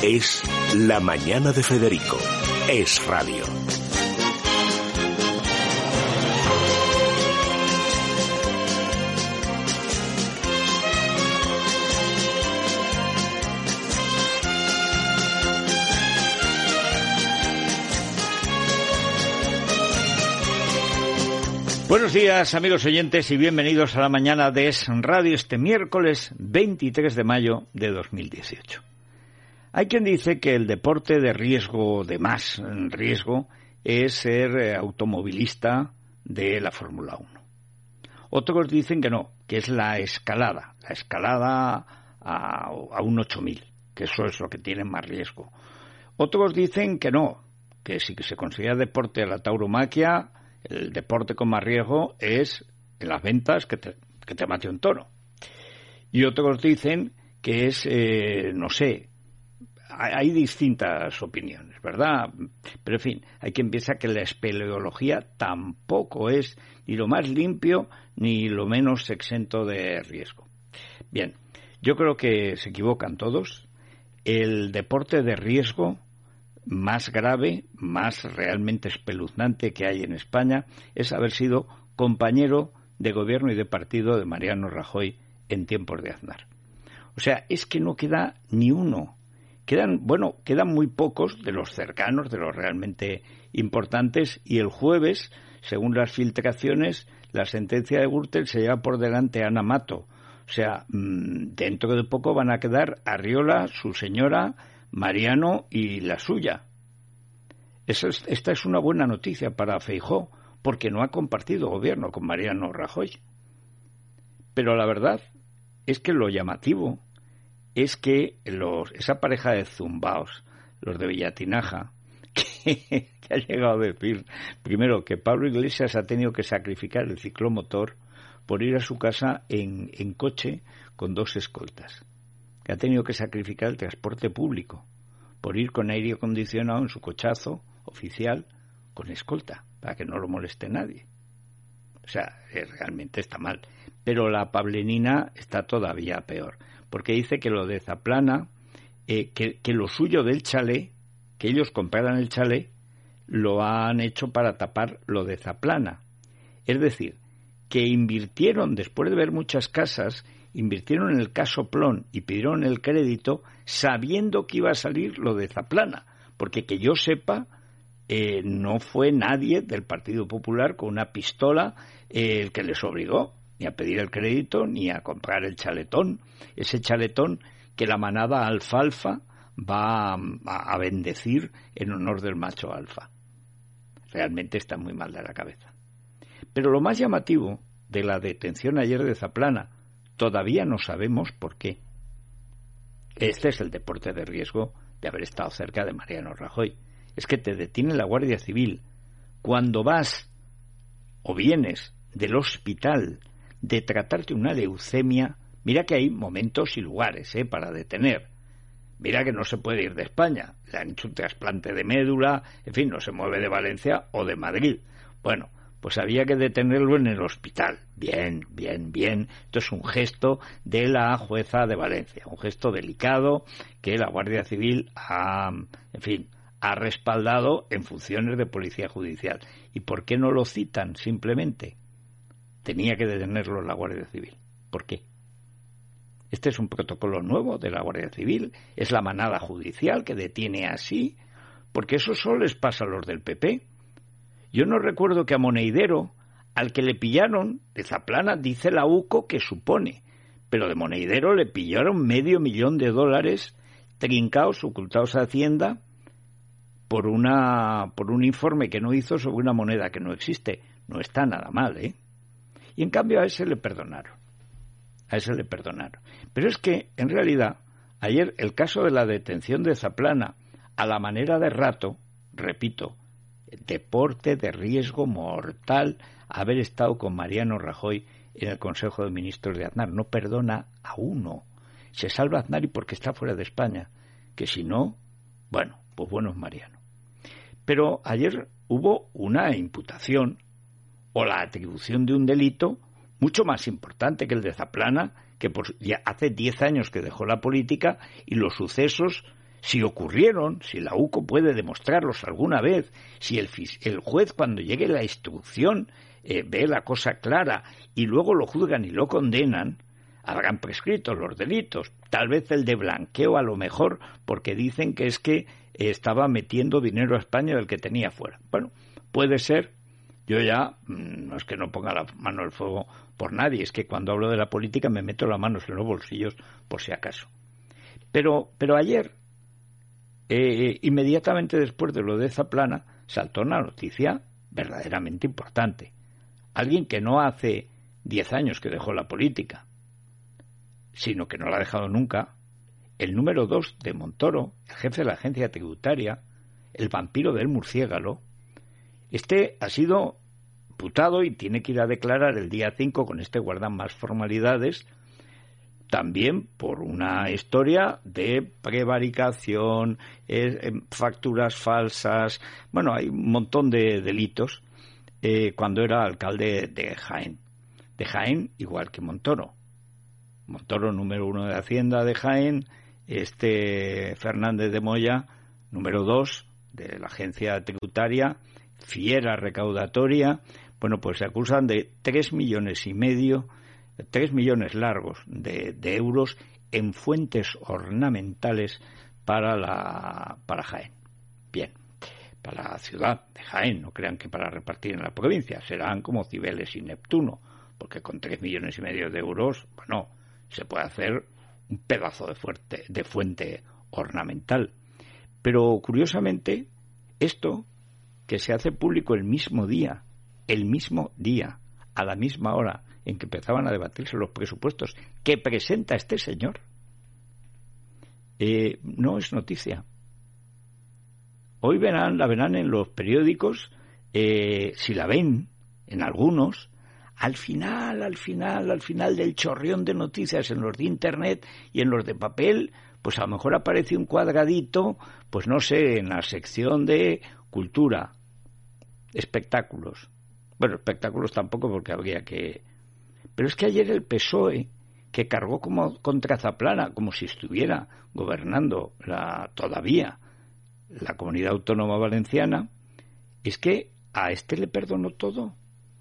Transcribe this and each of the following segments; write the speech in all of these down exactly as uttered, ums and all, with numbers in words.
Es La Mañana de Federico. Es radio. Buenos días, amigos oyentes, y bienvenidos a la mañana de Es Radio este miércoles veintitrés de mayo de dos mil dieciocho. Hay quien dice que el deporte de riesgo, de más riesgo, es ser automovilista de la Fórmula uno. Otros dicen que no, que es la escalada, la escalada a, a un ocho mil, que eso es lo que tiene más riesgo. Otros dicen que no, que si se considera deporte la tauromaquia, el deporte con más riesgo es en las ventas que te, que te mate un toro. Y otros dicen que es, eh, no sé, hay, hay distintas opiniones, ¿verdad? Pero en fin, hay quien piensa que la espeleología tampoco es ni lo más limpio ni lo menos exento de riesgo. Bien, yo creo que se equivocan todos. El deporte de riesgo más grave, más realmente espeluznante que hay en España es haber sido compañero de gobierno y de partido de Mariano Rajoy en tiempos de Aznar. O sea, es que no queda ni uno. Quedan, bueno, quedan muy pocos de los cercanos, de los realmente importantes, y el jueves, según las filtraciones, la sentencia de Gürtel se lleva por delante a Ana Mato. O sea, dentro de poco van a quedar Arriola, su señora, Mariano y la suya. Esa es, esta es una buena noticia para Feijóo, porque no ha compartido gobierno con Mariano Rajoy. Pero la verdad es que lo llamativo es que los, esa pareja de zumbaos, los de Villatinaja, que, que ha llegado a decir, primero, que Pablo Iglesias ha tenido que sacrificar el ciclomotor por ir a su casa en, en coche con dos escoltas, que ha tenido que sacrificar el transporte público por ir con aire acondicionado en su cochazo oficial con escolta, para que no lo moleste nadie. O sea, realmente está mal. Pero la pablenina está todavía peor, porque dice que lo de Zaplana, eh, que, que lo suyo del chalet, que ellos compraran el chalet, lo han hecho para tapar lo de Zaplana. Es decir, que invirtieron, después de ver muchas casas, invirtieron en el casoplón y pidieron el crédito sabiendo que iba a salir lo de Zaplana, porque que yo sepa, eh, no fue nadie del Partido Popular con una pistola eh, el que les obligó ni a pedir el crédito ni a comprar el chaletón, ese chaletón que la manada alfalfa va a, a bendecir en honor del macho alfa. Realmente está muy mal de la cabeza. Pero lo más llamativo de la detención ayer de Zaplana, todavía no sabemos por qué. Este es el deporte de riesgo de haber estado cerca de Mariano Rajoy. Es que te detiene la Guardia Civil cuando vas o vienes del hospital de tratarte una leucemia. Mira que hay momentos y lugares ¿eh? para detener. Mira que no se puede ir de España. Le han hecho un trasplante de médula, en fin, no se mueve de Valencia o de Madrid. Bueno, pues había que detenerlo en el hospital. Bien, bien, bien. Esto es un gesto de la jueza de Valencia, un gesto delicado que la Guardia Civil ha, en fin, ha respaldado en funciones de policía judicial. ¿Y por qué no lo citan simplemente? Tenía que detenerlo la Guardia Civil. ¿Por qué? Este es un protocolo nuevo de la Guardia Civil, es la manada judicial que detiene así, porque eso solo les pasa a los del P P. Yo no recuerdo que a Moneidero, al que le pillaron, de Zaplana, dice la U C O que supone, pero de Moneidero le pillaron medio millón de dólares trincados, ocultados a Hacienda, por una por un informe que no hizo sobre una moneda que no existe. No está nada mal, ¿eh? Y en cambio a ese le perdonaron. A ese le perdonaron. Pero es que, en realidad, ayer el caso de la detención de Zaplana, a la manera de Rato, repito, deporte de riesgo mortal, haber estado con Mariano Rajoy en el Consejo de Ministros de Aznar. No perdona a uno. Se salva Aznar y porque está fuera de España. Que si no, bueno, pues bueno es Mariano. Pero ayer hubo una imputación o la atribución de un delito mucho más importante que el de Zaplana, que por, ya hace diez años que dejó la política y los sucesos Si ocurrieron, si la U C O puede demostrarlos alguna vez, si el, el juez cuando llegue la instrucción eh, ve la cosa clara y luego lo juzgan y lo condenan, habrán prescrito los delitos. Tal vez el de blanqueo a lo mejor, porque dicen que es que eh, estaba metiendo dinero a España del que tenía fuera. Bueno, puede ser. Yo ya, no es que no ponga la mano al fuego por nadie, es que cuando hablo de la política me meto las manos en los bolsillos por si acaso. Pero, pero ayer, eh, inmediatamente después de lo de Zaplana, saltó una noticia verdaderamente importante. Alguien que no hace diez años que dejó la política, sino que no la ha dejado nunca, el número dos de Montoro, el jefe de la agencia tributaria, el vampiro del murciélago, este ha sido imputado y tiene que ir a declarar el día cinco, con este guardan más formalidades, también por una historia de prevaricación, eh, facturas falsas, bueno, hay un montón de delitos, eh, cuando era alcalde de Jaén. De Jaén, igual que Montoro. Montoro, número uno de Hacienda de Jaén, este Fernández de Moya, número dos de la agencia tributaria, fiera recaudatoria. Bueno, pues se acusan de tres millones y medio, tres millones largos de, de euros en fuentes ornamentales para la para Jaén. Bien, para la ciudad de Jaén, no crean que para repartir en la provincia, serán como Cibeles y Neptuno, porque con tres millones y medio de euros, bueno, se puede hacer un pedazo de, fuerte, de fuente ornamental. Pero curiosamente, esto que se hace público el mismo día, el mismo día, a la misma hora en que empezaban a debatirse los presupuestos que presenta este señor, eh, no es noticia. Hoy verán, la verán en los periódicos, eh, si la ven, en algunos, al final, al final, al final del chorrión de noticias en los de Internet y en los de papel, pues a lo mejor aparece un cuadradito, pues no sé, en la sección de cultura, espectáculos. Bueno, espectáculos tampoco, porque habría que... Pero es que ayer el P S O E, que cargó como contra Zaplana, como si estuviera gobernando la, todavía la Comunidad Autónoma Valenciana, es que a este le perdonó todo.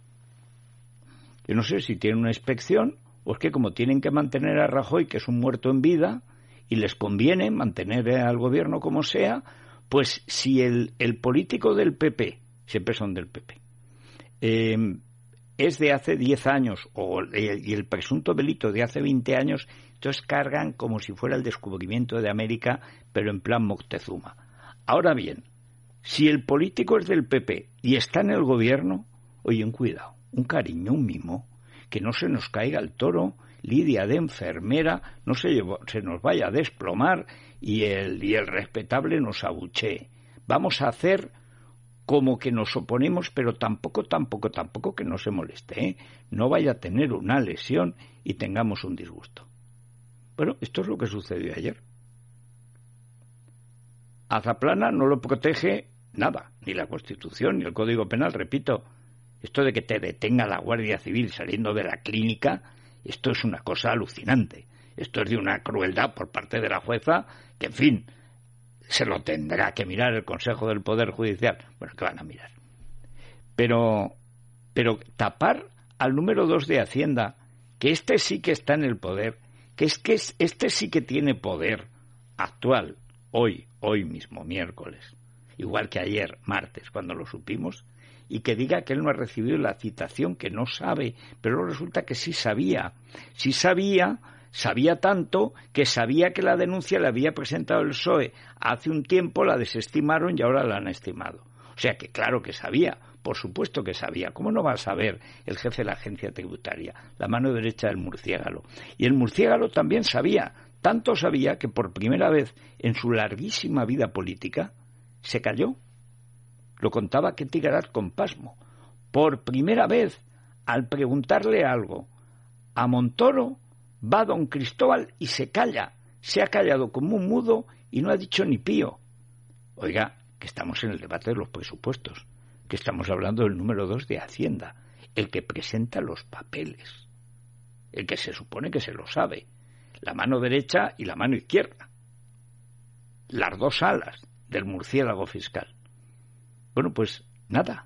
Yo no sé si tiene una inspección o es que como tienen que mantener a Rajoy, que es un muerto en vida, y les conviene mantener al gobierno como sea, pues si el, el político del P P, siempre son del P P, eh, es de hace diez años o y el presunto delito de hace veinte años, entonces cargan como si fuera el descubrimiento de América, pero en plan Moctezuma. Ahora bien, si el político es del P P y está en el gobierno, oye, un cuidado, un cariño, un mimo, que no se nos caiga el toro, Lidia de enfermera, no se, llevo, se nos vaya a desplomar y el, y el respetable nos abuchee. Vamos a hacer como que nos oponemos, pero tampoco, tampoco, tampoco que no se moleste, ¿eh? No vaya a tener una lesión y tengamos un disgusto. Bueno, esto es lo que sucedió ayer. A Zaplana no lo protege nada, ni la Constitución, ni el Código Penal, repito. Esto de que te detenga la Guardia Civil saliendo de la clínica, esto es una cosa alucinante. Esto es de una crueldad por parte de la jueza que, en fin, se lo tendrá que mirar el Consejo del Poder Judicial. Bueno, que van a mirar. Pero, pero tapar al número dos de Hacienda, que este sí que está en el poder, que es que este sí que tiene poder actual, hoy, hoy mismo, miércoles, igual que ayer, martes, cuando lo supimos, y que diga que él no ha recibido la citación, que no sabe, pero resulta que sí sabía. Sí sabía, sabía tanto que sabía que la denuncia la había presentado el P S O E hace un tiempo, la desestimaron y ahora la han estimado. O sea que claro que sabía, por supuesto que sabía. ¿Cómo no va a saber el jefe de la agencia tributaria, la mano derecha del murciélago? Y el murciélago también sabía, tanto sabía que por primera vez en su larguísima vida política se cayó. Lo contaba Ketty Garat con pasmo. Por primera vez, al preguntarle algo a Montoro, va don Cristóbal y se calla. Se ha callado como un mudo y no ha dicho ni pío. Oiga, que estamos en el debate de los presupuestos, que estamos hablando del número dos de Hacienda, el que presenta los papeles, el que se supone que se lo sabe, la mano derecha y la mano izquierda. las dos alas del murciélago fiscal. Bueno, pues nada,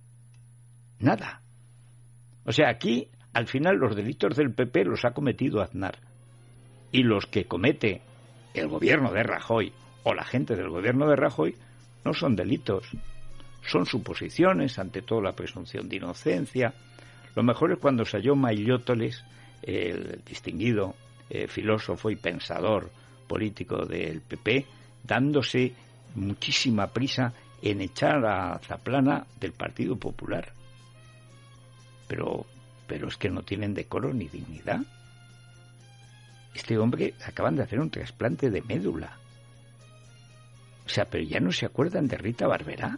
nada. O sea, aquí, al final, los delitos del P P los ha cometido Aznar. Y los que comete el gobierno de Rajoy o la gente del gobierno de Rajoy no son delitos, son suposiciones, ante todo la presunción de inocencia. Lo mejor es cuando se halló Maillótoles, el distinguido eh, filósofo y pensador político del P P, dándose muchísima prisa en echar a Zaplana del Partido Popular. Pero, pero es que no tienen decoro ni dignidad. Este hombre acaban de hacer un trasplante de médula. O sea, pero ya no se acuerdan de Rita Barberá.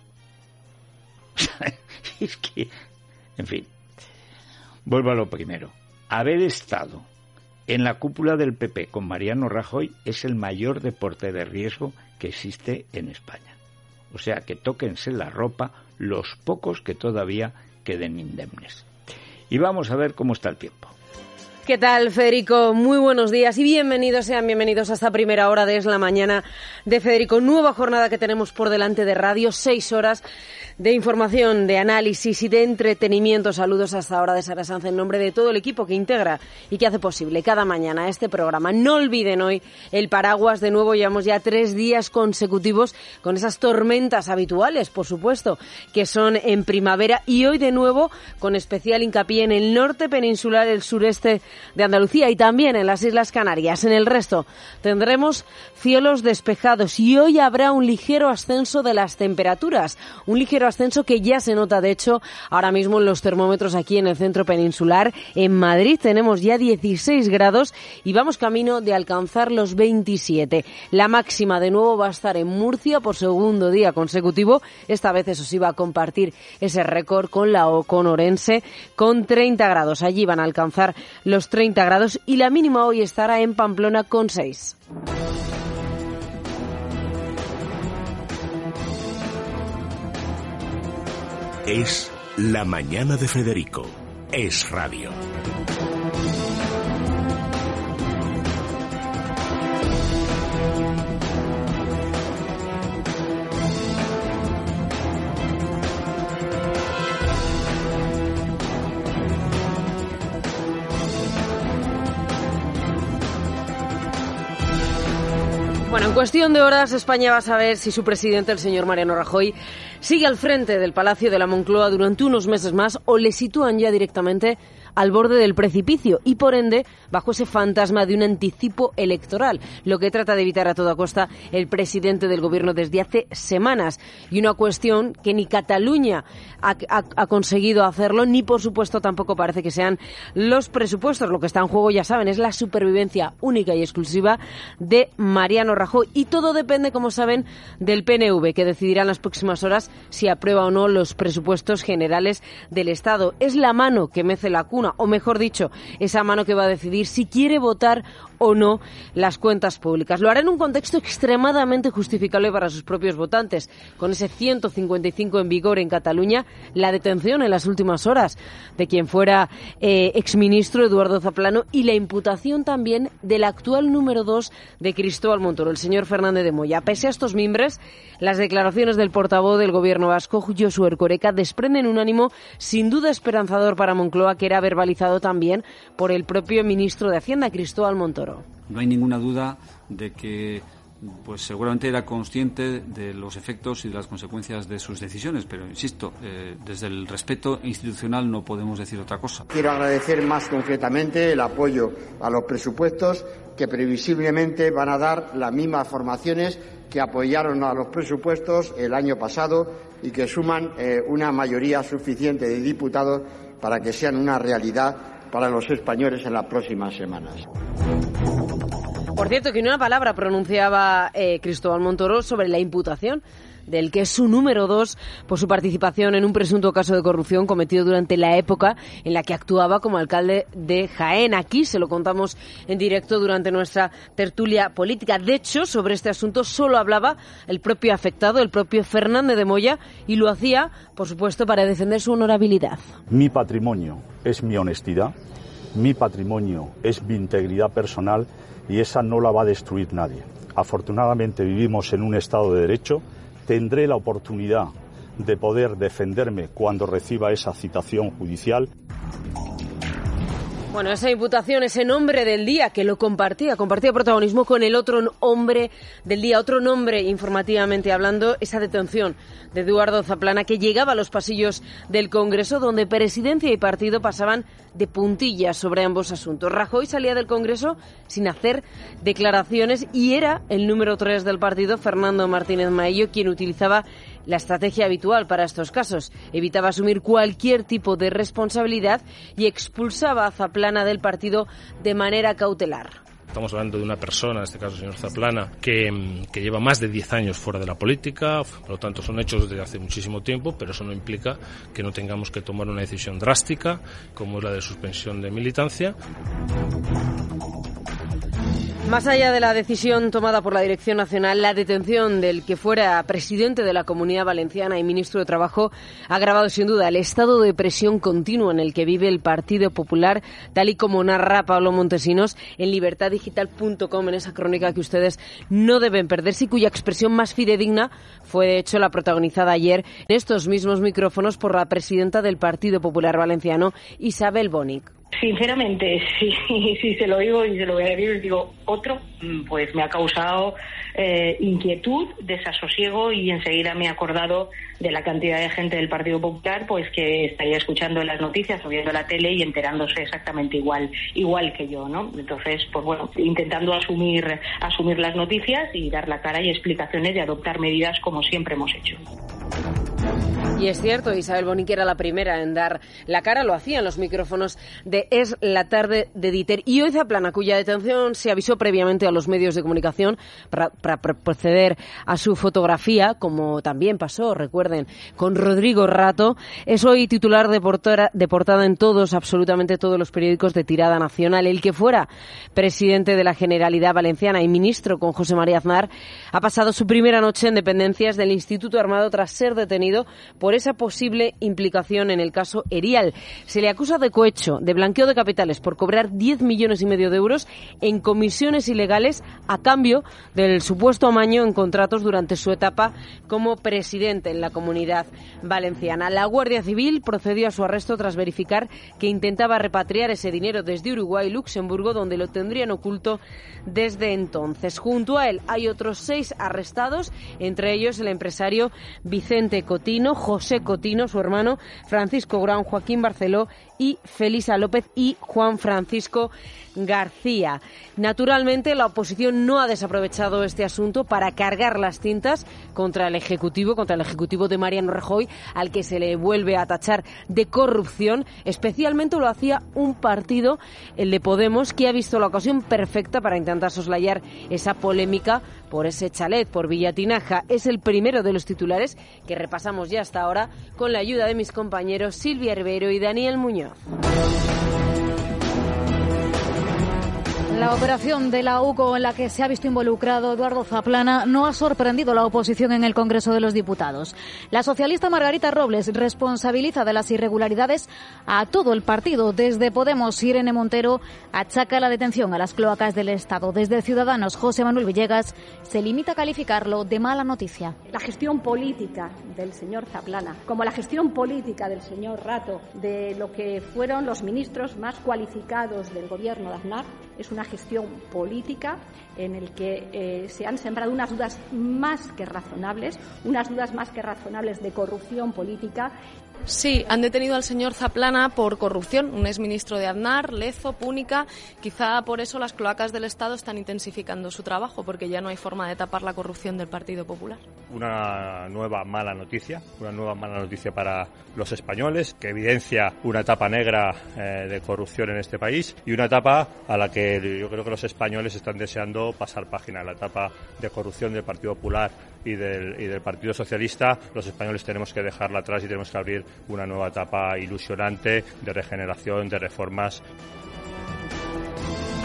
O sea, es que, en fin, vuelvo a lo primero. Haber estado en la cúpula del P P con Mariano Rajoy es el mayor deporte de riesgo que existe en España. O sea, que tóquense la ropa los pocos que todavía queden indemnes. Y vamos a ver cómo está el tiempo. ¿Qué tal, Federico? Muy buenos días y bienvenidos, sean bienvenidos a esta primera hora de Es la Mañana de Federico. Nueva jornada que tenemos por delante de radio, seis horas de información, de análisis y de entretenimiento. Saludos hasta ahora de Sara Sanz en nombre de todo el equipo que integra y que hace posible cada mañana este programa. No olviden hoy el paraguas. De nuevo llevamos ya tres días consecutivos con esas tormentas habituales, por supuesto, que son en primavera, y hoy de nuevo con especial hincapié en el norte peninsular, el sureste de Andalucía y también en las Islas Canarias. En el resto tendremos cielos despejados y hoy habrá un ligero ascenso de las temperaturas, un ligero ascenso que ya se nota, de hecho, ahora mismo en los termómetros aquí en el centro peninsular. En Madrid tenemos ya dieciséis grados y vamos camino de alcanzar los veintisiete. La máxima de nuevo va a estar en Murcia por segundo día consecutivo. Esta vez eso sí va a compartir ese récord con la con Orense con treinta grados. Allí van a alcanzar los treinta grados y la mínima hoy estará en Pamplona con seis. Es La Mañana de Federico. Es radio. Bueno, en cuestión de horas España va a saber si su presidente, el señor Mariano Rajoy, sigue al frente del Palacio de la Moncloa durante unos meses más o le sitúan ya directamente al borde del precipicio y, por ende, bajo ese fantasma de un anticipo electoral, lo que trata de evitar a toda costa el presidente del Gobierno desde hace semanas. Y una cuestión que ni Cataluña ha, ha, ha conseguido hacerlo, ni, por supuesto, tampoco parece que sean los presupuestos. Lo que está en juego, ya saben, es la supervivencia única y exclusiva de Mariano Rajoy. Y todo depende, como saben, del P N V, que decidirá en las próximas horas si aprueba o no los presupuestos generales del Estado. Es la mano que mece la cuna, o mejor dicho, esa mano que va a decidir si quiere votar o no las cuentas públicas. Lo hará en un contexto extremadamente justificable para sus propios votantes, con ese ciento cincuenta y cinco en vigor en Cataluña, la detención en las últimas horas de quien fuera eh, exministro Eduardo Zaplana y la imputación también del actual número dos de Cristóbal Montoro, el señor Fernández de Moya. Pese a estos mimbres, las declaraciones del portavoz del Gobierno vasco, Josu Erkoreka, desprenden un ánimo sin duda esperanzador para Moncloa, que era verbalizado también por el propio ministro de Hacienda, Cristóbal Montoro. No hay ninguna duda de que pues seguramente era consciente de los efectos y de las consecuencias de sus decisiones, pero insisto, eh, desde el respeto institucional no podemos decir otra cosa. Quiero agradecer más concretamente el apoyo a los presupuestos que previsiblemente van a dar las mismas formaciones que apoyaron a los presupuestos el año pasado y que suman eh, una mayoría suficiente de diputados para que sean una realidad para los españoles en las próximas semanas. Por cierto, que ni una palabra pronunciaba eh, Cristóbal Montoro sobre la imputación del que es su número dos por su participación en un presunto caso de corrupción cometido durante la época en la que actuaba como alcalde de Jaén. Aquí se lo contamos en directo durante nuestra tertulia política. De hecho, sobre este asunto solo hablaba el propio afectado, el propio Fernández de Moya, y lo hacía, por supuesto, para defender su honorabilidad. Mi patrimonio es mi honestidad, Mi patrimonio es mi integridad personal y esa no la va a destruir nadie. Afortunadamente vivimos en un Estado de Derecho. Tendré la oportunidad de poder defenderme cuando reciba esa citación judicial. Bueno, esa imputación, ese nombre del día que lo compartía, compartía protagonismo con el otro hombre del día, otro nombre informativamente hablando, esa detención de Eduardo Zaplana que llegaba a los pasillos del Congreso donde presidencia y partido pasaban de puntillas sobre ambos asuntos. Rajoy salía del Congreso sin hacer declaraciones y era el número tres del partido, Fernando Martínez Maillo, quien utilizaba la estrategia habitual para estos casos. Evitaba asumir cualquier tipo de responsabilidad y expulsaba a Zaplana del partido de manera cautelar. Estamos hablando de una persona, en este caso el señor Zaplana, que, que lleva más de diez años fuera de la política, por lo tanto son hechos desde hace muchísimo tiempo, pero eso no implica que no tengamos que tomar una decisión drástica, como es la de suspensión de militancia. Más allá de la decisión tomada por la Dirección Nacional, la detención del que fuera presidente de la Comunidad Valenciana y ministro de Trabajo ha agravado sin duda el estado de presión continua en el que vive el Partido Popular, tal y como narra Pablo Montesinos en libertad digital punto com, en esa crónica que ustedes no deben perderse y cuya expresión más fidedigna fue de hecho la protagonizada ayer en estos mismos micrófonos por la presidenta del Partido Popular Valenciano, Isabel Bonic. Sinceramente, si, si se lo digo y se lo voy a decir, les digo otro, pues me ha causado eh, inquietud, desasosiego y enseguida me he acordado de la cantidad de gente del Partido Popular pues que estaría escuchando las noticias o viendo la tele y enterándose exactamente igual igual que yo, ¿no? Entonces, pues bueno, intentando asumir asumir las noticias y dar la cara y explicaciones y adoptar medidas como siempre hemos hecho. Y es cierto, Isabel Bonic era la primera en dar la cara, lo hacía en los micrófonos de Es la Tarde de Diter. Y hoy Zaplana, cuya detención se avisó previamente a los medios de comunicación para, para proceder a su fotografía, como también pasó, recuerden, con Rodrigo Rato, es hoy titular de portada, de portada en todos, absolutamente todos los periódicos de tirada nacional. El que fuera presidente de la Generalidad Valenciana y ministro con José María Aznar ha pasado su primera noche en dependencias del Instituto Armado tras ser detenido por esa posible implicación en el caso Erial. Se le acusa de cohecho, de blanqueo de capitales por cobrar diez millones y medio de euros en comisiones ilegales a cambio del supuesto amaño en contratos durante su etapa como presidente en la Comunidad Valenciana. La Guardia Civil procedió a su arresto tras verificar que intentaba repatriar ese dinero desde Uruguay y Luxemburgo, donde lo tendrían oculto desde entonces. Junto a él hay otros seis arrestados, entre ellos el empresario Vicente Cotino, José Cotino, su hermano, Francisco Grau, Joaquín Barceló y Felisa López y Juan Francisco García. Naturalmente, la oposición no ha desaprovechado este asunto para cargar las tintas contra el Ejecutivo, contra el Ejecutivo de Mariano Rajoy, al que se le vuelve a tachar de corrupción. Especialmente lo hacía un partido, el de Podemos, que ha visto la ocasión perfecta para intentar soslayar esa polémica por ese chalet, por Villatinaja. Es el primero de los titulares que repasamos ya hasta ahora con la ayuda de mis compañeros Silvia Ribeiro y Daniel Muñoz. La operación de la U C O en la que se ha visto involucrado Eduardo Zaplana no ha sorprendido a la oposición en el Congreso de los Diputados. La socialista Margarita Robles responsabiliza de las irregularidades a todo el partido. Desde Podemos, Irene Montero achaca la detención a las cloacas del Estado. Desde Ciudadanos, José Manuel Villegas se limita a calificarlo de mala noticia. La gestión política del señor Zaplana, como la gestión política del señor Rato, de lo que fueron los ministros más cualificados del gobierno de Aznar, es una gestión política en el que eh, se han sembrado unas dudas más que razonables, unas dudas más que razonables de corrupción política. Sí, han detenido al señor Zaplana por corrupción, un exministro de Aznar, Lezo, Púnica. Quizá por eso las cloacas del Estado están intensificando su trabajo, porque ya no hay forma de tapar la corrupción del Partido Popular. Una nueva mala noticia, una nueva mala noticia para los españoles, que evidencia una etapa negra eh, de corrupción en este país y una etapa a la que yo creo que los españoles están deseando pasar página. La etapa de corrupción del Partido Popular y del, y del Partido Socialista, los españoles tenemos que dejarla atrás y tenemos que abrir una nueva etapa ilusionante de regeneración, de reformas.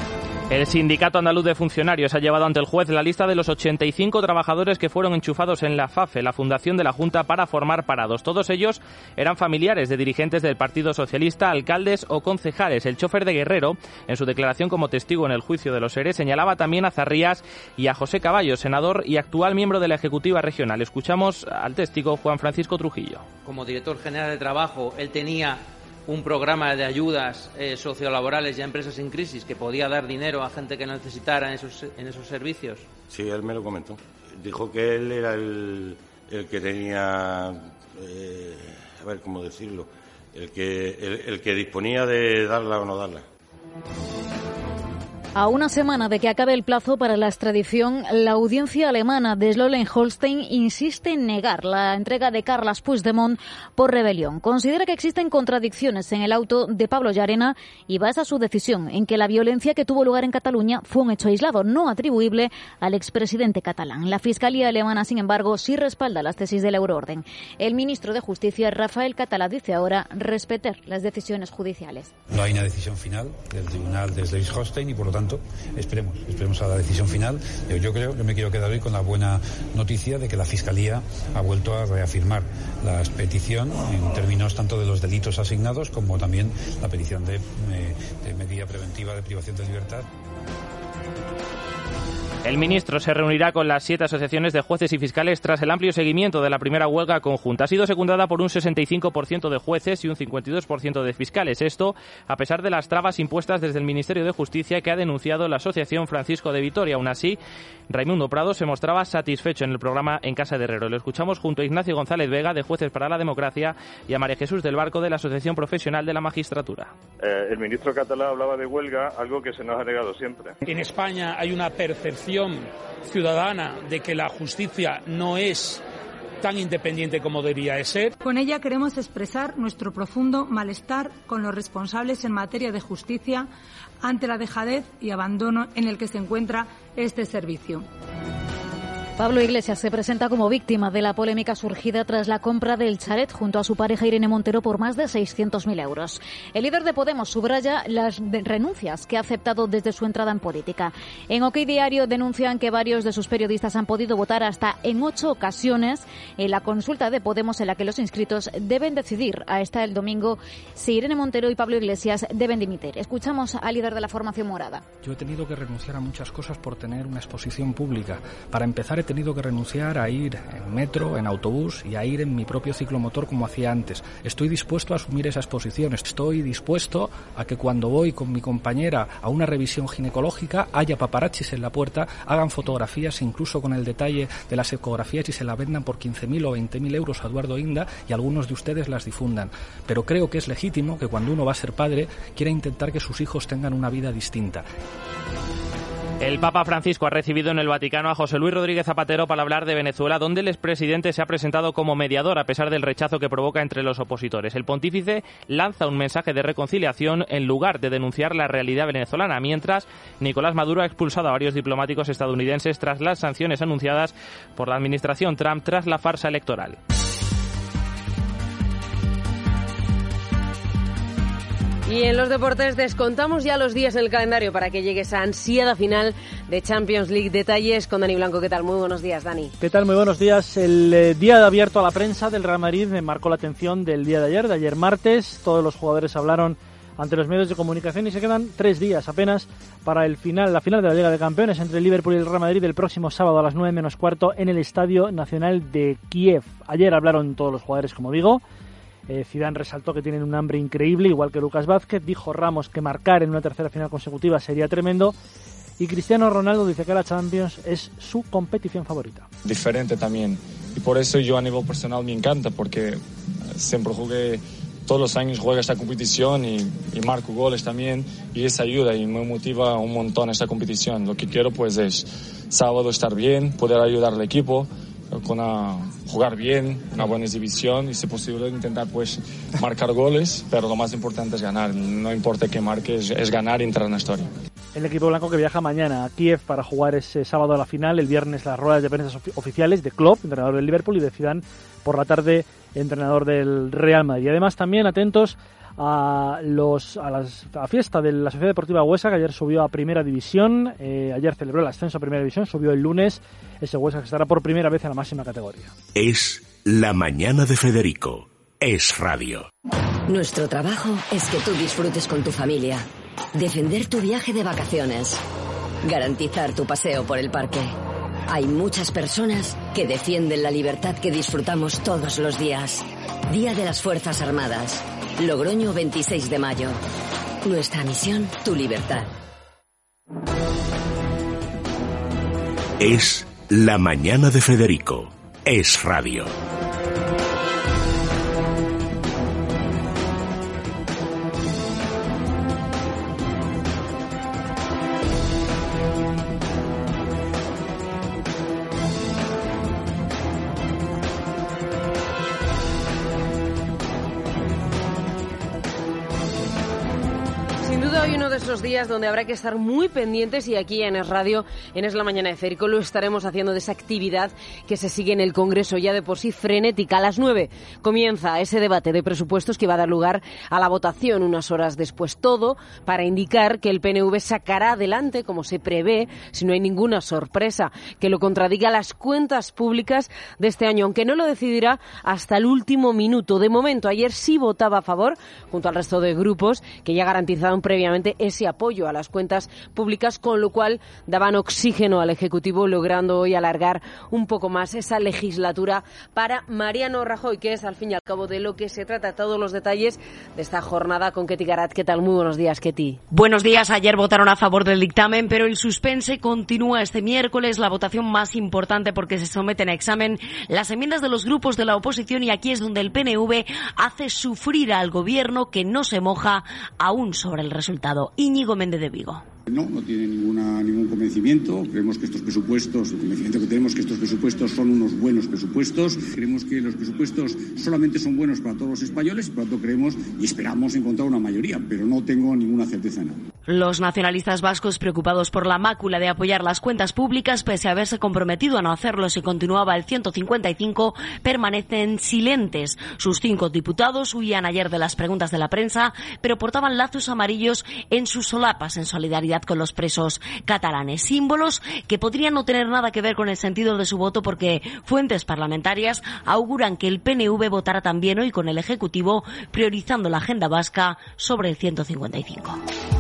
El Sindicato Andaluz de Funcionarios ha llevado ante el juez la lista de los ochenta y cinco trabajadores que fueron enchufados en la FAFE, la fundación de la Junta para formar parados. Todos ellos eran familiares de dirigentes del Partido Socialista, alcaldes o concejales. El chofer de Guerrero, en su declaración como testigo en el juicio de los ERE, señalaba también a Zarrías y a José Caballo, senador y actual miembro de la Ejecutiva Regional. Escuchamos al testigo Juan Francisco Trujillo. Como director general de trabajo, él tenía un programa de ayudas eh, sociolaborales y a empresas en crisis que podía dar dinero a gente que necesitara en esos, en esos servicios. Sí, él me lo comentó. Dijo que él era el, el que tenía, eh, a ver cómo decirlo, el que, el, el que disponía de darla o no darla. A una semana de que acabe el plazo para la extradición, la audiencia alemana de Schleswig-Holstein insiste en negar la entrega de Carles Puigdemont por rebelión. Considera que existen contradicciones en el auto de Pablo Llarena y basa su decisión en que la violencia que tuvo lugar en Cataluña fue un hecho aislado, no atribuible al expresidente catalán. La Fiscalía alemana, sin embargo, sí respalda las tesis de la Euroorden. El ministro de Justicia, Rafael Català, dice ahora respetar las decisiones judiciales. No hay una decisión final del Tribunal de Schleswig-Holstein y, por lo tanto, esperemos, esperemos a la decisión final. Yo, yo creo que me quiero quedar hoy con la buena noticia de que la Fiscalía ha vuelto a reafirmar la petición en términos tanto de los delitos asignados como también la petición de, de medida preventiva de privación de libertad. El ministro se reunirá con las siete asociaciones de jueces y fiscales tras el amplio seguimiento de la primera huelga conjunta. Ha sido secundada por un sesenta y cinco por ciento de jueces y un cincuenta y dos por ciento de fiscales. Esto a pesar de las trabas impuestas desde el Ministerio de Justicia, que ha denunciado la Asociación Francisco de Vitoria. Aún así, Raimundo Prado se mostraba satisfecho en el programa En Casa de Herrero. Lo escuchamos junto a Ignacio González Vega, de Jueces para la Democracia, y a María Jesús del Barco, de la Asociación Profesional de la Magistratura. Eh, el ministro catalán hablaba de huelga, algo que se nos ha negado siempre. En España hay una percepción ciudadana de que la justicia no es tan independiente como debería de ser. Con ella queremos expresar nuestro profundo malestar con los responsables en materia de justicia ante la dejadez y abandono en el que se encuentra este servicio. Pablo Iglesias se presenta como víctima de la polémica surgida tras la compra del chalet junto a su pareja Irene Montero por más de seiscientos mil euros. El líder de Podemos subraya las renuncias que ha aceptado desde su entrada en política. En OK Diario denuncian que varios de sus periodistas han podido votar hasta en ocho ocasiones en la consulta de Podemos, en la que los inscritos deben decidir hasta el domingo si Irene Montero y Pablo Iglesias deben dimitir. Escuchamos al líder de la formación morada. Yo he tenido que renunciar a muchas cosas por tener una exposición pública. Para empezar, he tenido que renunciar a ir en metro, en autobús y a ir en mi propio ciclomotor como hacía antes. Estoy dispuesto a asumir esa exposición. Estoy dispuesto a que cuando voy con mi compañera a una revisión ginecológica haya paparazzis en la puerta, hagan fotografías incluso con el detalle de las ecografías y se la vendan por quince mil o veinte mil euros a Eduardo Inda y algunos de ustedes las difundan. Pero creo que es legítimo que cuando uno va a ser padre quiera intentar que sus hijos tengan una vida distinta. El Papa Francisco ha recibido en el Vaticano a José Luis Rodríguez Zapatero para hablar de Venezuela, donde el expresidente se ha presentado como mediador a pesar del rechazo que provoca entre los opositores. El pontífice lanza un mensaje de reconciliación en lugar de denunciar la realidad venezolana, mientras Nicolás Maduro ha expulsado a varios diplomáticos estadounidenses tras las sanciones anunciadas por la administración Trump tras la farsa electoral. Y en los deportes descontamos ya los días en el calendario para que llegue esa ansiada final de Champions League. Detalles con Dani Blanco. ¿Qué tal? Muy buenos días, Dani. ¿Qué tal? Muy buenos días. El eh, día de abierto a la prensa del Real Madrid me marcó la atención del día de ayer, de ayer martes. Todos los jugadores hablaron ante los medios de comunicación y se quedan tres días apenas para el final, la final de la Liga de Campeones entre el Liverpool y el Real Madrid el próximo sábado a las nueve menos cuarto en el Estadio Nacional de Kiev. Ayer hablaron todos los jugadores, como digo. Eh, Zidane resaltó que tienen un hambre increíble, igual que Lucas Vázquez. Dijo Ramos que marcar en una tercera final consecutiva sería tremendo. Y Cristiano Ronaldo dice que la Champions es su competición favorita. Diferente también. Y por eso yo a nivel personal me encanta, porque siempre jugué, todos los años juego esta competición y, y marco goles también. Y eso ayuda y me motiva un montón esta competición. Lo que quiero pues es sábado estar bien, poder ayudar al equipo, con una, jugar bien, una buena exhibición y si posible intentar pues marcar goles, pero lo más importante es ganar. No importa que marques, es ganar y entrar en la historia. el equipo blanco que viaja mañana a Kiev para jugar ese sábado a la final, el viernes las ruedas de prensa oficiales de Klopp, entrenador del Liverpool, y de Zidane por la tarde, entrenador del Real Madrid. Y además también atentos a los a, las, a la fiesta de la Sociedad Deportiva Huesca, que ayer subió a Primera División, eh, ayer celebró el ascenso a Primera División, subió el lunes, ese Huesca que estará por primera vez en la máxima categoría. Es la mañana de Federico, es radio. Nuestro trabajo es que tú disfrutes con tu familia, defender tu viaje de vacaciones, garantizar tu paseo por el parque. Hay muchas personas que defienden la libertad que disfrutamos todos los días. Día de las Fuerzas Armadas, Logroño, veintiséis de mayo. Nuestra misión, tu libertad. Es la mañana de Federico, es radio. Esos días donde habrá que estar muy pendientes, y aquí en Es Radio, en Es la Mañana de Federico, lo estaremos haciendo, de esa actividad que se sigue en el Congreso, ya de por sí frenética. A las nueve comienza ese debate de presupuestos que va a dar lugar a la votación unas horas después. Todo para indicar que el P N V sacará adelante, como se prevé, si no hay ninguna sorpresa que lo contradiga, las cuentas públicas de este año, aunque no lo decidirá hasta el último minuto. De momento, ayer sí votaba a favor, junto al resto de grupos que ya garantizaron previamente ese apoyo a las cuentas públicas, con lo cual daban oxígeno al Ejecutivo, logrando hoy alargar un poco más esa legislatura para Mariano Rajoy, que es al fin y al cabo de lo que se trata. Todos los detalles de esta jornada con Ketty Garat. ¿Qué tal? Muy buenos días, Ketty. Buenos días. Ayer votaron a favor del dictamen, pero el suspense continúa este miércoles, la votación más importante, porque se someten a examen las enmiendas de los grupos de la oposición, y aquí es donde el P N V hace sufrir al Gobierno, que no se moja aún sobre el resultado. Íñigo Méndez de Vigo. No, no tiene ninguna, ningún convencimiento. Creemos que estos presupuestos, el convencimiento que tenemos es que estos presupuestos son unos buenos presupuestos. Creemos que los presupuestos solamente son buenos para todos los españoles, y por lo tanto creemos y esperamos encontrar una mayoría, pero no tengo ninguna certeza en ello. Los nacionalistas vascos, preocupados por la mácula de apoyar las cuentas públicas, pese a haberse comprometido a no hacerlo si continuaba el ciento cincuenta y cinco, permanecen silentes. Sus cinco diputados huían ayer de las preguntas de la prensa, pero portaban lazos amarillos en sus solapas en solidaridad con los presos catalanes. Símbolos que podrían no tener nada que ver con el sentido de su voto, porque fuentes parlamentarias auguran que el P N V votará también hoy con el Ejecutivo, priorizando la agenda vasca sobre el ciento cincuenta y cinco.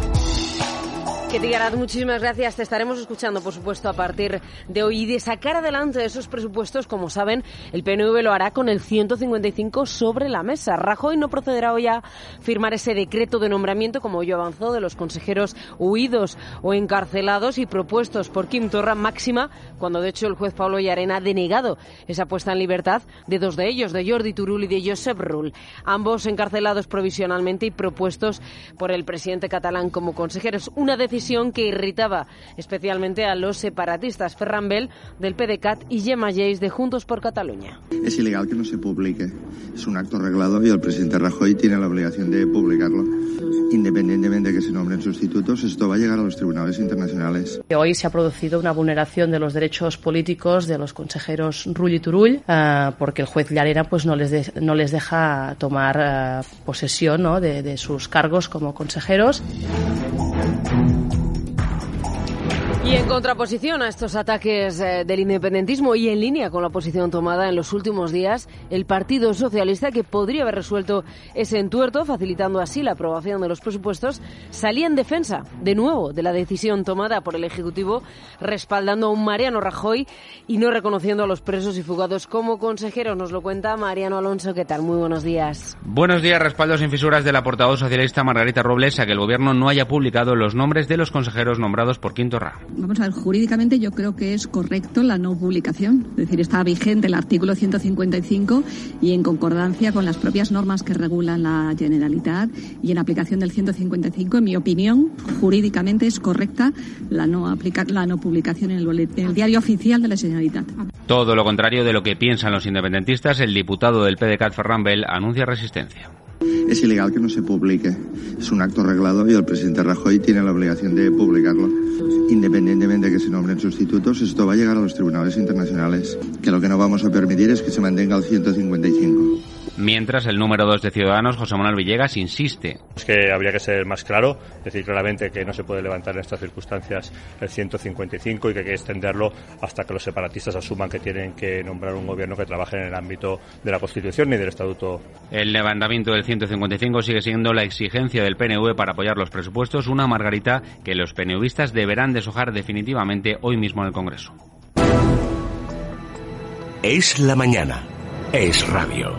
Ketty Garat, muchísimas gracias. Te estaremos escuchando, por supuesto, a partir de hoy. Y de sacar adelante esos presupuestos, como saben, el P N V lo hará con el ciento cincuenta y cinco sobre la mesa. Rajoy no procederá hoy a firmar ese decreto de nombramiento, como yo avanzó, de los consejeros huidos o encarcelados y propuestos por Quim Torra, máxima cuando de hecho el juez Pablo Llarena ha denegado esa puesta en libertad de dos de ellos, de Jordi Turull y de Josep Rull, ambos encarcelados provisionalmente y propuestos por el presidente catalán como consejeros. Una decisión que irritaba especialmente a los separatistas, Ferran Bel del PDeCAT y Gemma Lleis de Juntos por Cataluña. Es ilegal que no se publique, es un acto arreglado y el presidente Rajoy tiene la obligación de publicarlo. Independientemente de que se nombren sustitutos, esto va a llegar a los tribunales internacionales. Hoy se ha producido una vulneración de los derechos políticos de los consejeros Rull y Turull, uh, porque el juez Llarena pues, no, les de, no les deja tomar uh, posesión, ¿no?, de, de sus cargos como consejeros. Y en contraposición a estos ataques eh, del independentismo y en línea con la posición tomada en los últimos días, el Partido Socialista, que podría haber resuelto ese entuerto, facilitando así la aprobación de los presupuestos, salía en defensa, de nuevo, de la decisión tomada por el Ejecutivo, respaldando a un Mariano Rajoy y no reconociendo a los presos y fugados como consejeros. Nos lo cuenta Mariano Alonso. ¿Qué tal? Muy buenos días. Buenos días. Respaldo sin fisuras de la portavoz socialista Margarita Robles a que el Gobierno no haya publicado los nombres de los consejeros nombrados por Quim Torra. Vamos a ver, jurídicamente yo creo que es correcto la no publicación. Es decir, está vigente el artículo ciento cincuenta y cinco y en concordancia con las propias normas que regulan la Generalitat y en aplicación del ciento cincuenta y cinco, en mi opinión, jurídicamente es correcta la no, aplica la no publicación en el, en el diario oficial de la Generalitat. Todo lo contrario de lo que piensan los independentistas, el diputado del PDeCAT, Ferran Bel, anuncia resistencia. Es ilegal que no se publique. Es un acto reglado y el presidente Rajoy tiene la obligación de publicarlo. Independientemente de que se nombren sustitutos, esto va a llegar a los tribunales internacionales. Que lo que no vamos a permitir es que se mantenga el ciento cincuenta y cinco. Mientras, el número dos de Ciudadanos, José Manuel Villegas, insiste. Es que habría que ser más claro, decir claramente que no se puede levantar en estas circunstancias el ciento cincuenta y cinco y que hay que extenderlo hasta que los separatistas asuman que tienen que nombrar un gobierno que trabaje en el ámbito de la Constitución y del Estatuto. El levantamiento del ciento cincuenta y cinco sigue siendo la exigencia del P N V para apoyar los presupuestos, una margarita que los PNVistas deberán deshojar definitivamente hoy mismo en el Congreso. Es la mañana. Es radio.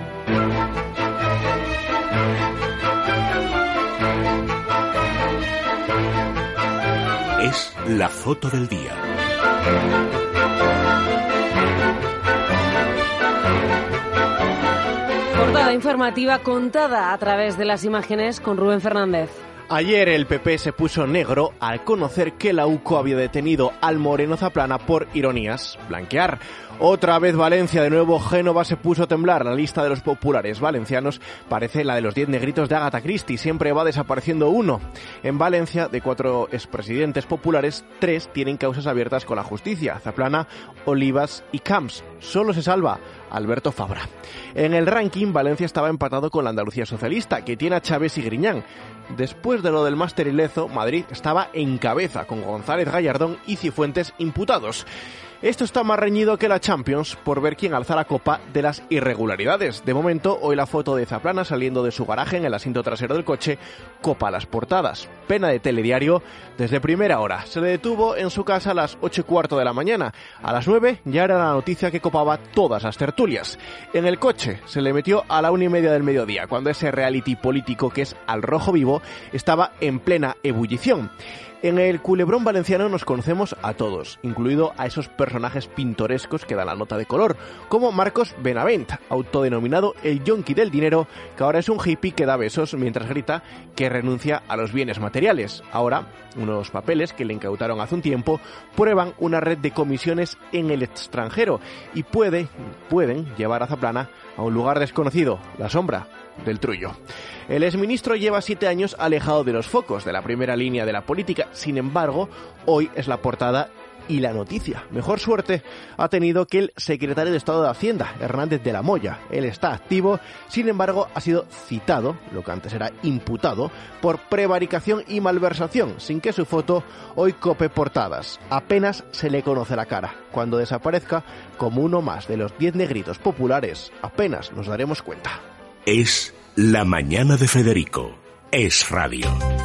Es la foto del día. Portada informativa contada a través de las imágenes con Rubén Fernández. Ayer el P P se puso negro al conocer que la U C O había detenido al Moreno Zaplana por ironías, blanquear. Otra vez Valencia, de nuevo Génova se puso a temblar. La lista de los populares valencianos parece la de los diez negritos de Agatha Christie, siempre va desapareciendo uno. En Valencia, de cuatro expresidentes populares, tres tienen causas abiertas con la justicia: Zaplana, Olivas y Camps. Solo se salva Alberto Fabra. En el ranking, Valencia estaba empatado con la Andalucía socialista, que tiene a Chávez y Griñán. Después de lo del Máster y Lezo, Madrid estaba en cabeza, con González Gallardón y Cifuentes imputados. Esto está más reñido que la Champions por ver quién alza la copa de las irregularidades. De momento, hoy la foto de Zaplana saliendo de su garaje en el asiento trasero del coche copa las portadas. Pena de telediario desde primera hora. Se le detuvo en su casa a las ocho y cuarto de la mañana. A las nueve ya era la noticia que copaba todas las tertulias. En el coche se le metió a la una y media del mediodía, cuando ese reality político que es Al Rojo Vivo estaba en plena ebullición. En el culebrón valenciano nos conocemos a todos, incluido a esos personajes pintorescos que dan la nota de color, como Marcos Benavent, autodenominado el yonki del dinero, que ahora es un hippie que da besos mientras grita que renuncia a los bienes materiales. Ahora, unos papeles que le incautaron hace un tiempo prueban una red de comisiones en el extranjero y puede, pueden llevar a Zaplana a un lugar desconocido, la sombra del Trullo. El exministro lleva siete años alejado de los focos de la primera línea de la política. Sin embargo, hoy es la portada y la noticia. Mejor suerte ha tenido que el secretario de Estado de Hacienda, Hernández de la Moya. Él está activo, sin embargo, ha sido citado, lo que antes era imputado, por prevaricación y malversación, sin que su foto hoy cope portadas. Apenas se le conoce la cara. Cuando desaparezca como uno más de los diez negritos populares, apenas nos daremos cuenta. Es la mañana de Federico. Es radio.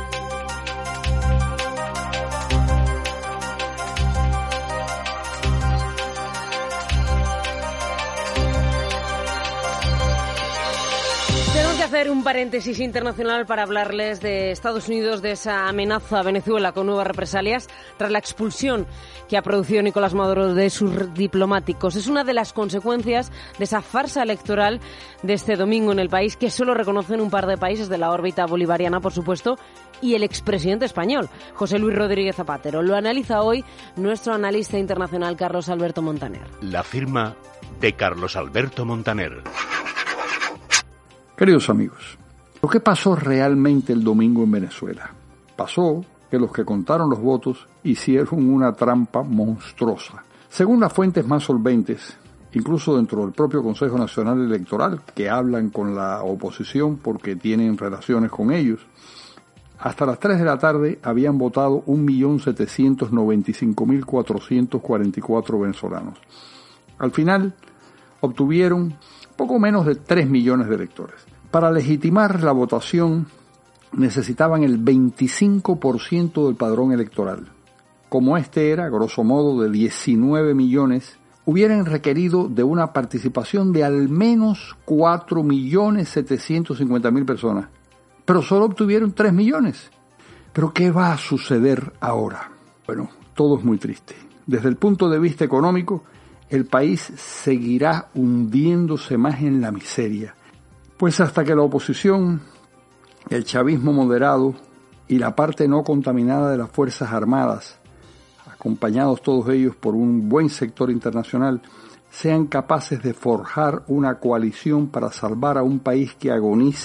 Tengo que hacer un paréntesis internacional para hablarles de Estados Unidos, de esa amenaza a Venezuela con nuevas represalias tras la expulsión que ha producido Nicolás Maduro de sus diplomáticos. Es una de las consecuencias de esa farsa electoral de este domingo en el país, que solo reconocen un par de países de la órbita bolivariana, por supuesto, y el expresidente español, José Luis Rodríguez Zapatero. Lo analiza hoy nuestro analista internacional, Carlos Alberto Montaner. La firma de Carlos Alberto Montaner. Queridos amigos, lo que pasó realmente el domingo en Venezuela. Pasó que los que contaron los votos hicieron una trampa monstruosa. Según las fuentes más solventes, incluso dentro del propio Consejo Nacional Electoral, que hablan con la oposición porque tienen relaciones con ellos, hasta las tres de la tarde habían votado un millón setecientos noventa y cinco mil cuatrocientos cuarenta y cuatro venezolanos. Al final, obtuvieron poco menos de tres millones de electores. Para legitimar la votación necesitaban el veinticinco por ciento del padrón electoral. Como este era, grosso modo, de diecinueve millones, hubieran requerido de una participación de al menos cuatro millones setecientos cincuenta mil personas. Pero solo obtuvieron tres millones. ¿Pero qué va a suceder ahora? Bueno, todo es muy triste. Desde el punto de vista económico, el país seguirá hundiéndose más en la miseria, pues hasta que la oposición, el chavismo moderado y la parte no contaminada de las Fuerzas Armadas, acompañados todos ellos por un buen sector internacional, sean capaces de forjar una coalición para salvar a un país que agoniza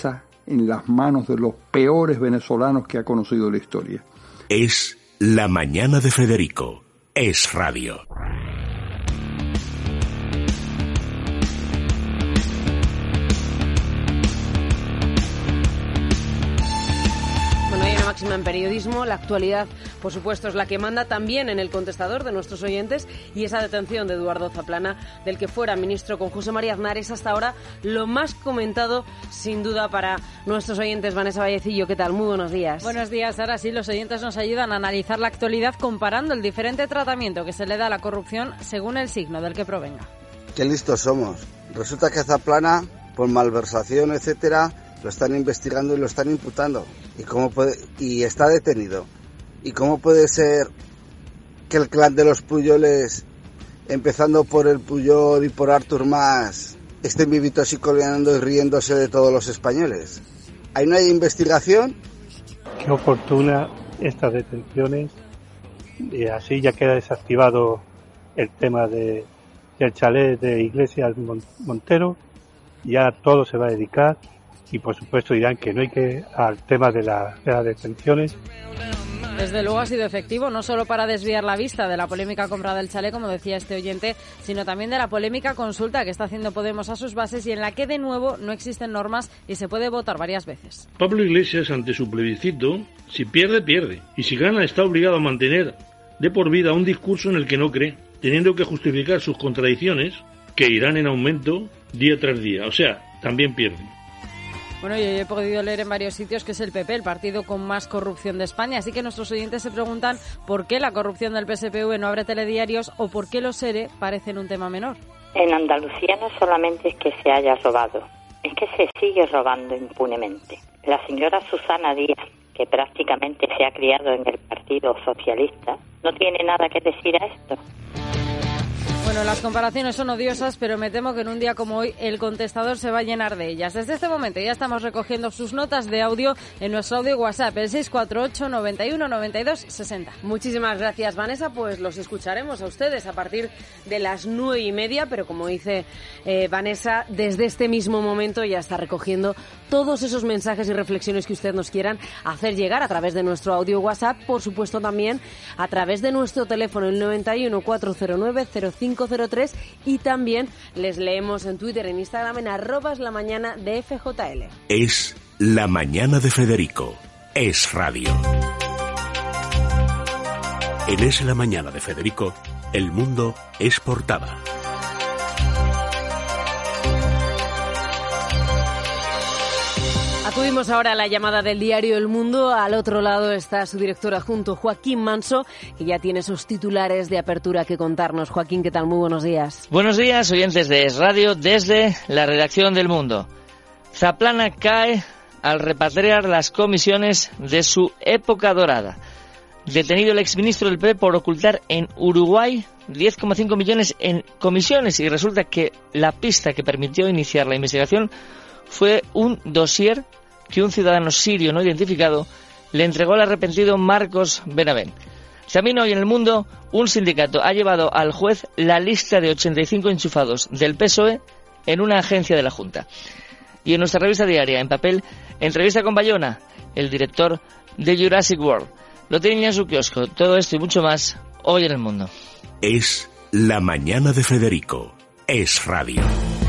en las manos de los peores venezolanos que ha conocido la historia. Es La Mañana de Federico. Es radio. Máxima en periodismo, la actualidad, por supuesto, es la que manda también en el contestador de nuestros oyentes, y esa detención de Eduardo Zaplana, del que fuera ministro con José María Aznar, es hasta ahora lo más comentado, sin duda, para nuestros oyentes. Vanessa Vallecillo, ¿qué tal? Muy buenos días. Buenos días. Ahora sí, los oyentes nos ayudan a analizar la actualidad comparando el diferente tratamiento que se le da a la corrupción según el signo del que provenga. Qué listos somos. Resulta que Zaplana, por malversación, etcétera, lo están investigando y lo están imputando. ¿Y cómo puede, y está detenido? ¿Y cómo puede ser que el clan de los Puyoles, empezando por el Puyol y por Artur Mas, estén vivitos y coleando y riéndose de todos los españoles? ¿Ahí no hay investigación? Qué oportuna estas detenciones, y así ya queda desactivado el tema de, del chalet de Iglesias Montero. Ya todo se va a dedicar. Y por supuesto dirán que no hay que al tema de, la, de las detenciones. Desde luego ha sido efectivo, no solo para desviar la vista de la polémica compra del chalet, como decía este oyente, sino también de la polémica consulta que está haciendo Podemos a sus bases y en la que de nuevo no existen normas y se puede votar varias veces. Pablo Iglesias, ante su plebiscito, si pierde, pierde. Y si gana, está obligado a mantener de por vida un discurso en el que no cree, teniendo que justificar sus contradicciones, que irán en aumento día tras día. O sea, también pierde. Bueno, yo he podido leer en varios sitios que es el P P, el partido con más corrupción de España, así que nuestros oyentes se preguntan por qué la corrupción del P S P V no abre telediarios o por qué los ERE parecen un tema menor. En Andalucía no solamente es que se haya robado, es que se sigue robando impunemente. La señora Susana Díaz, que prácticamente se ha criado en el Partido Socialista, no tiene nada que decir a esto. Bueno, las comparaciones son odiosas, pero me temo que en un día como hoy el contestador se va a llenar de ellas. Desde este momento ya estamos recogiendo sus notas de audio en nuestro audio WhatsApp, el seis cuatro ocho, noventa y uno, noventa y dos, sesenta. Muchísimas gracias, Vanessa. Pues los escucharemos a ustedes a partir de las nueve y media, pero como dice eh, Vanessa, desde este mismo momento ya está recogiendo todos esos mensajes y reflexiones que ustedes nos quieran hacer llegar a través de nuestro audio WhatsApp, por supuesto también a través de nuestro teléfono, el noventa y uno, cuatrocientos nueve, cero cinco cero tres, y también les leemos en Twitter, en Instagram, en arrobas la mañana de F J L. Es La Mañana de Federico. Es radio. En Es La Mañana de Federico, el mundo es portada. Acudimos ahora a la llamada del diario El Mundo. Al otro lado está su director adjunto, Joaquín Manso, que ya tiene esos titulares de apertura que contarnos. Joaquín, ¿qué tal? Muy buenos días. Buenos días, oyentes de Es Radio, desde la redacción del Mundo. Zaplana cae al repatriar las comisiones de su época dorada. Detenido el exministro del P P por ocultar en Uruguay diez coma cinco millones en comisiones, y resulta que la pista que permitió iniciar la investigación fue un dossier que un ciudadano sirio no identificado le entregó al arrepentido Marcos Benavent. También hoy en El Mundo, un sindicato ha llevado al juez la lista de ochenta y cinco enchufados del P S O E en una agencia de la Junta. Y en nuestra revista diaria, en papel, entrevista con Bayona, el director de Jurassic World. Lo tienen ya en su kiosco. Todo esto y mucho más hoy en El Mundo. Es La Mañana de Federico. Es radio.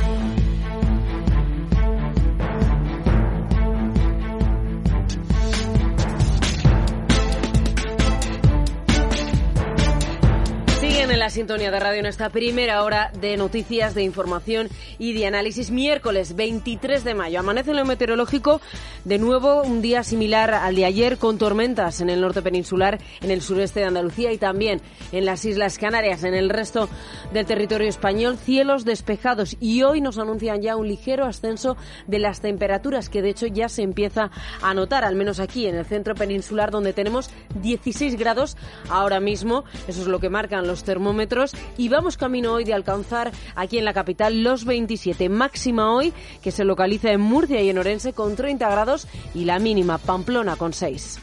En la sintonía de radio en esta primera hora de noticias, de información y de análisis. Miércoles veintitrés de mayo. Amanece en lo meteorológico de nuevo un día similar al de ayer, con tormentas en el norte peninsular, en el sureste de Andalucía y también en las Islas Canarias. En el resto del territorio español, cielos despejados, y hoy nos anuncian ya un ligero ascenso de las temperaturas, que de hecho ya se empieza a notar, al menos aquí en el centro peninsular, donde tenemos dieciséis grados ahora mismo. Eso es lo que marcan los termómetros, y vamos camino hoy de alcanzar aquí en la capital los veintisiete. Máxima hoy que se localiza en Murcia y en Orense con treinta grados, y la mínima Pamplona con seis.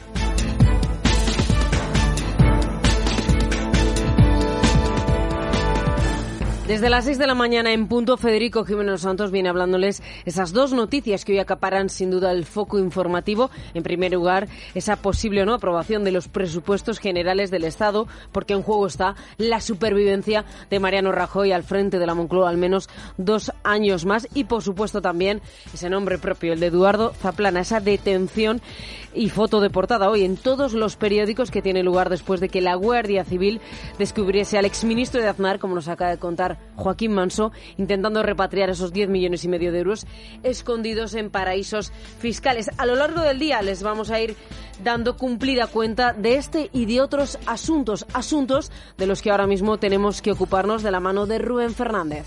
Desde las seis de la mañana en punto, Federico Jiménez Santos viene hablándoles esas dos noticias que hoy acaparan sin duda el foco informativo. En primer lugar, esa posible o no aprobación de los presupuestos generales del Estado, porque en juego está la supervivencia de Mariano Rajoy al frente de la Moncloa al menos dos años más. Y por supuesto también ese nombre propio, el de Eduardo Zaplana, esa detención y foto de portada hoy en todos los periódicos que tiene lugar después de que la Guardia Civil descubriese al exministro de Aznar, como nos acaba de contar Joaquín Manso, intentando repatriar esos diez millones y medio de euros escondidos en paraísos fiscales. A lo largo del día les vamos a ir dando cumplida cuenta de este y de otros asuntos, asuntos de los que ahora mismo tenemos que ocuparnos de la mano de Rubén Fernández.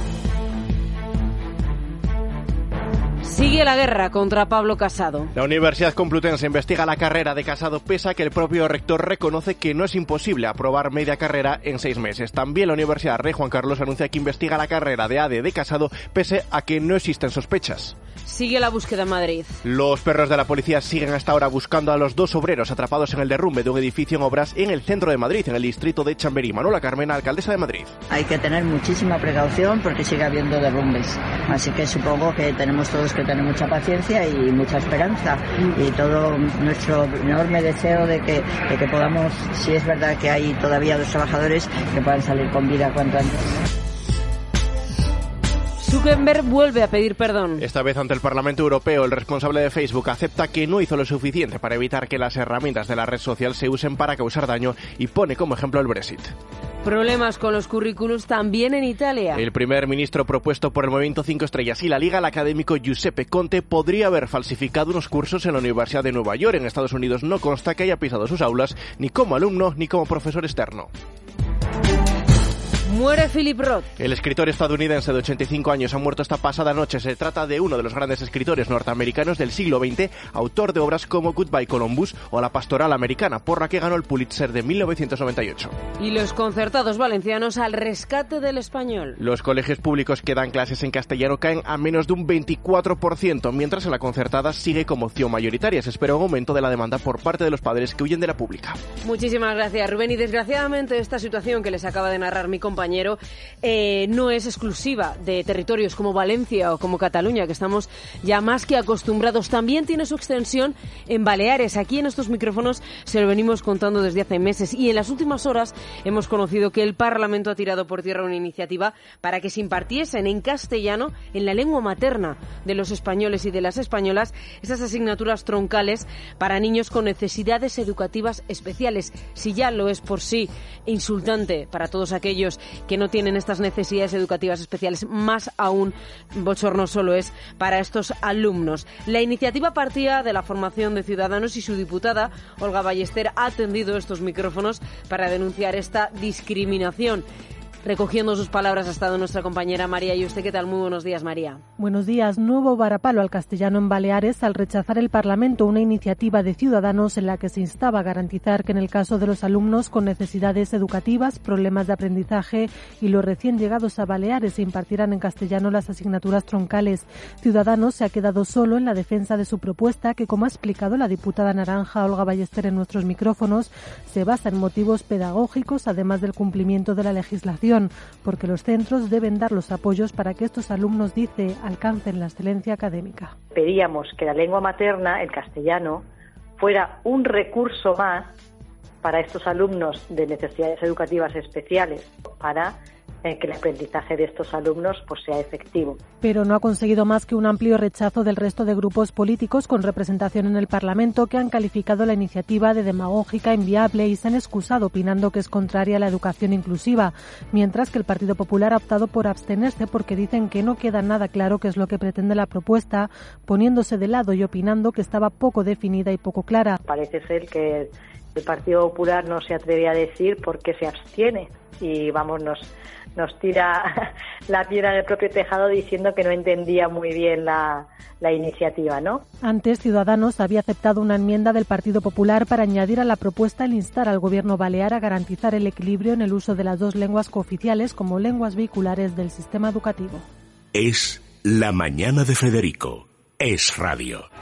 Sigue la guerra contra Pablo Casado. La Universidad Complutense investiga la carrera de Casado pese a que el propio rector reconoce que no es imposible aprobar media carrera en seis meses. También la Universidad Rey Juan Carlos anuncia que investiga la carrera de A D E de Casado pese a que no existen sospechas. Sigue la búsqueda en Madrid. Los perros de la policía siguen hasta ahora buscando a los dos obreros atrapados en el derrumbe de un edificio en obras en el centro de Madrid, en el distrito de Chamberí. Manuela Carmena, alcaldesa de Madrid. Hay que tener muchísima precaución porque sigue habiendo derrumbes. Así que supongo que tenemos todos que tener mucha paciencia y mucha esperanza. Y todo nuestro enorme deseo de que, de que podamos, si es verdad que hay todavía dos trabajadores, que puedan salir con vida cuanto antes. Zuckerberg vuelve a pedir perdón. Esta vez ante el Parlamento Europeo, el responsable de Facebook acepta que no hizo lo suficiente para evitar que las herramientas de la red social se usen para causar daño y pone como ejemplo el Brexit. Problemas con los currículos también en Italia. El primer ministro propuesto por el Movimiento Cinco Estrellas y la Liga, el académico Giuseppe Conte, podría haber falsificado unos cursos en la Universidad de Nueva York. En Estados Unidos no consta que haya pisado sus aulas ni como alumno ni como profesor externo. Muere Philip Roth. El escritor estadounidense de ochenta y cinco años ha muerto esta pasada noche. Se trata de uno de los grandes escritores norteamericanos del siglo veinte, autor de obras como Goodbye Columbus o La Pastoral Americana, por la que ganó el Pulitzer de mil novecientos noventa y ocho. Y los concertados valencianos al rescate del español. Los colegios públicos que dan clases en castellano caen a menos de un veinticuatro por ciento, mientras en la concertada sigue como opción mayoritaria. Se espera un aumento de la demanda por parte de los padres que huyen de la pública. Muchísimas gracias, Rubén. Y desgraciadamente esta situación que les acaba de narrar mi compañero Eh, no es exclusiva de territorios como Valencia o como Cataluña, que estamos ya más que acostumbrados. También tiene su extensión en Baleares. Aquí en estos micrófonos se lo venimos contando desde hace meses y en las últimas horas hemos conocido que el Parlamento ha tirado por tierra una iniciativa para que se impartiesen en castellano, en la lengua materna de los españoles y de las españolas, esas asignaturas troncales para niños con necesidades educativas especiales. Si ya lo es por sí insultante para todos aquellos que no tienen estas necesidades educativas especiales, más aún bochornoso lo es para estos alumnos. La iniciativa partía de la formación de Ciudadanos y su diputada, Olga Ballester, ha atendido estos micrófonos para denunciar esta discriminación. Recogiendo sus palabras ha estado nuestra compañera María Yuste. ¿Qué tal? Muy buenos días, María. Buenos días. Nuevo varapalo al castellano en Baleares al rechazar el Parlamento una iniciativa de Ciudadanos en la que se instaba a garantizar que en el caso de los alumnos con necesidades educativas, problemas de aprendizaje y los recién llegados a Baleares se impartieran en castellano las asignaturas troncales. Ciudadanos se ha quedado solo en la defensa de su propuesta que, como ha explicado la diputada naranja Olga Ballester en nuestros micrófonos, se basa en motivos pedagógicos además del cumplimiento de la legislación, porque los centros deben dar los apoyos para que estos alumnos, dice, alcancen la excelencia académica. Pedíamos que la lengua materna, el castellano, fuera un recurso más para estos alumnos de necesidades educativas especiales, para eh, que el aprendizaje de estos alumnos pues sea efectivo. Pero no ha conseguido más que un amplio rechazo del resto de grupos políticos con representación en el Parlamento, que han calificado la iniciativa de demagógica, inviable y se han excusado opinando que es contraria a la educación inclusiva, mientras que el Partido Popular ha optado por abstenerse porque dicen que no queda nada claro qué es lo que pretende la propuesta, poniéndose de lado y opinando que estaba poco definida y poco clara. Parece ser que el Partido Popular no se atreve a decir por qué se abstiene y vamos, nos nos tira la piedra del propio tejado diciendo que no entendía muy bien la, la iniciativa, ¿no? Antes, Ciudadanos había aceptado una enmienda del Partido Popular para añadir a la propuesta el instar al Gobierno balear a garantizar el equilibrio en el uso de las dos lenguas cooficiales como lenguas vehiculares del sistema educativo. Es La Mañana de Federico. Es Radio.